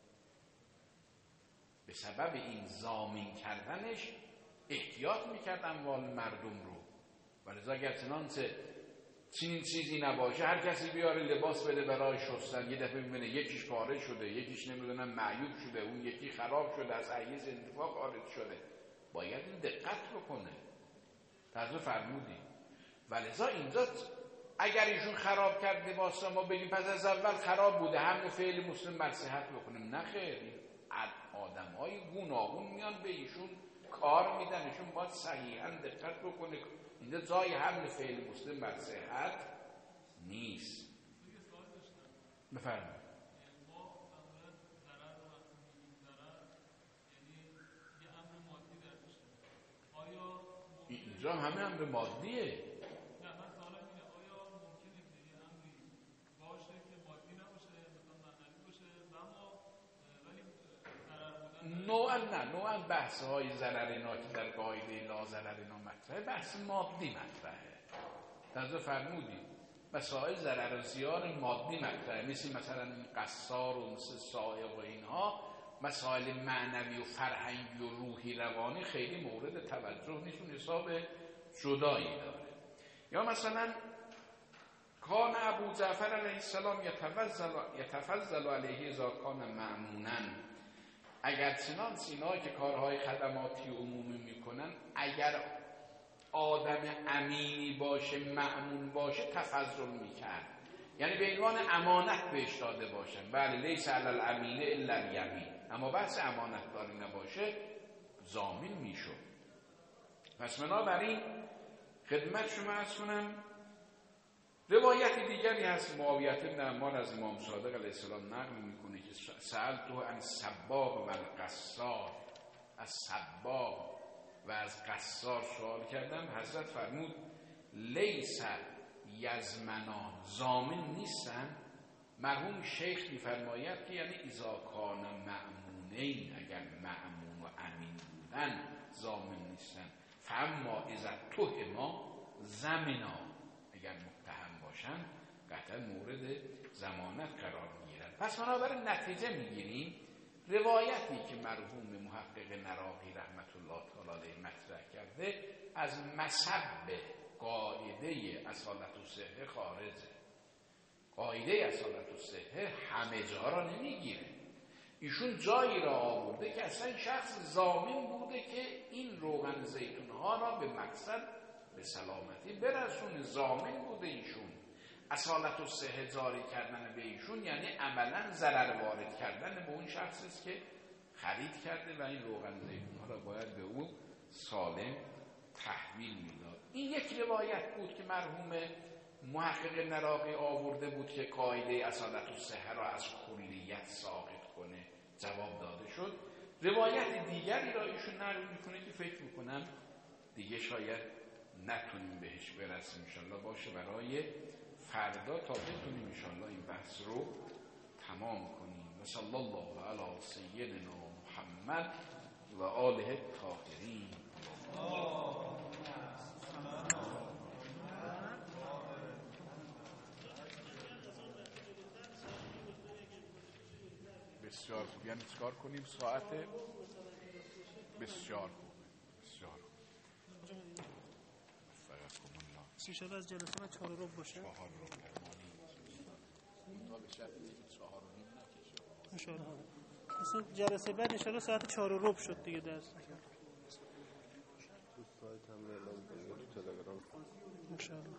به سبب این ضامن کردنش احتیاط میکرد اموال مردم رو. ولذا اگر چنانچه چنین چیزی نباشه، هر کسی بیاره لباس بده برای شستن، یه دفعه میبینه یکیش پاره شده، یکیش نمیدونم معیوب شده، اون یکی خراب شده، از حیز انتفاع خارج شده، باید این دقت بکنه. تازه فرمودیم. ولذا اینجا اگر ایشون خراب کرد لباس ما بگیم پس از اول خراب بوده، هم فعل مسلم بر صحت بکنیم، نه خیر. آدم های گوناگون میان به ایشون کار میدن، ایشون باید صحیحاً دقت بکنه. اینجا جای حمل فعل مسلم بر صحت نیست. بفرمایید. اینجا همه امر مادیه. نه من سوالم اینه آیا ممکنه که یه امری باشه که مادی نباشه، مثلا معنوی باشه، اما ولی ضرر بودن نوعا نه نوعا بحث های ضررینا که در قاعده لا ضررینا مطرحه بحث مادی مطرحه. تازه فرمودید مسائل ضرر و زیان مادی مطرحه، مثل مثلا این قصار و مثل سائق و اینها مسائل معنوی و فرهنگی و روحی روانی خیلی مورد توجه نیستون، حساب جدایی داره. یا مثلا کان ابو جعفر علیه السلام یتفضل یتفضل علیه اذا کان مأمونا، اگر چنان سینایی که کارهای خدماتی عمومی میکنن اگر آدم امینی باشه مأمون باشه تفضل میکرد، یعنی به عنوان امانت بهش داده باشن. بله لیس علی الامین الا الیمین، اما بحث امانت داری نباشه ضامن میشد. پس بنابراین خدمت شما عرض کنم روایت دیگری هست معاویه بن عمار از امام صادق علیه السلام نقل میکنه که سألته عن السباغ و القصار، از سباغ و از قصار سوال کردم، حضرت فرمود لیس یزمنان، ضامن نیستن. مرحوم شیخ میفرماید که یعنی اذا کان مأمونین، اگر مأمون و امین بودن ضامن نیستن. فاما اذا تهما زمنا، اگر متهم باشن قطعا مورد ضمانت قرار میگیرن. پس بنابراین نتیجه میگیریم روایتی که مرحوم محقق نراقی رحمت الله تعالی علیه مطرح کرده از مصب قاعده اصالت الصحه خارجه. قاعده اصالت الصحه همه جا را نمیگیره. ایشون جایی را آورده که اصلا شخص ضامن بوده که این روغن زیتون ها را به مقصد به سلامتی برسونه، ضامن بوده ایشون. اصالت الصحه جاری کردن به ایشون یعنی عملا ضرر وارد کردن به اون شخصی است که خرید کرده و این روغن زیتون ها را باید به او سالم تحویل میداد. این یک روایت بود که مرحوم محقق نراقی آورده بود که قاعده اصالت الصحه را از کلیت ساقط کنه، جواب داده شد. روایت دیگری را ایشون نقل میکنه که فکر میکنم دیگه شاید نتونیم بهش برسیم، انشالله باشه برای فردا تا بتونیم انشالله این بحث رو تمام کنیم. و صلی الله علی سیدنا محمد و آله الطاهرین. بسیار خوب، یعنی چکار کنیم ساعت بسیار خوب بسیار خوب سی شب از جلسه من چهار رو باشه چهار رو تا به شب چهار رو نیم نکشه انشاءالله. مثلا جلسه بعد انشاءالله ساعت چهار و ربع شد دیگه درس تو سایت هم اعلام کنید تو تلگرام انشاءالله.